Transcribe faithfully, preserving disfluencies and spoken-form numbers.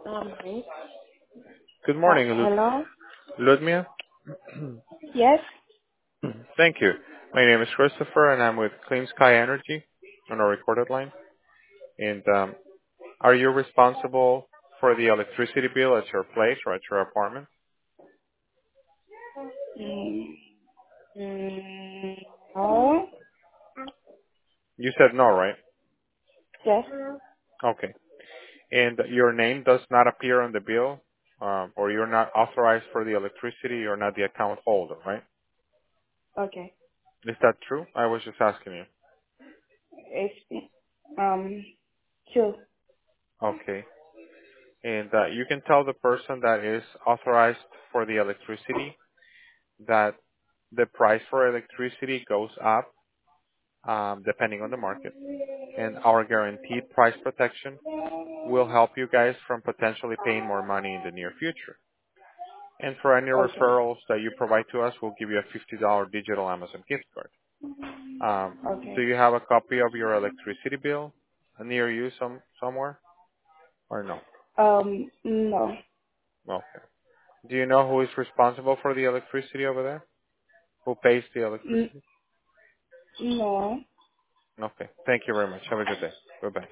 Um, wait. Good Uh, morning, Lud- hello? Ludmila. Yes? Thank you. My name is Christopher, and I'm with Clean Sky Energy on a recorded line. And um, are you responsible for the electricity bill at your place or at your apartment? Mm, mm, no? You said no, right? Yes? Okay. And your name does not appear on the bill, um, or you're not authorized for the electricity. You're not the account holder, right? Okay. Is that true? I was just asking you. It's, um, two. Okay. And uh, you can tell the person that is authorized for the electricity that the price for electricity goes up um, depending on the market, and our guaranteed price protection will help you guys from potentially paying more money in the near future. And for any Okay. referrals that you provide to us, we'll give you a fifty dollars digital Amazon gift card. Um, do Okay. you have a copy of your electricity bill near you some somewhere, or no? Um, no. Okay. Do you know who is responsible for the electricity over there? Who pays the N- electricity? no. Okay. Thank you very much. Have a good day. Bye bye.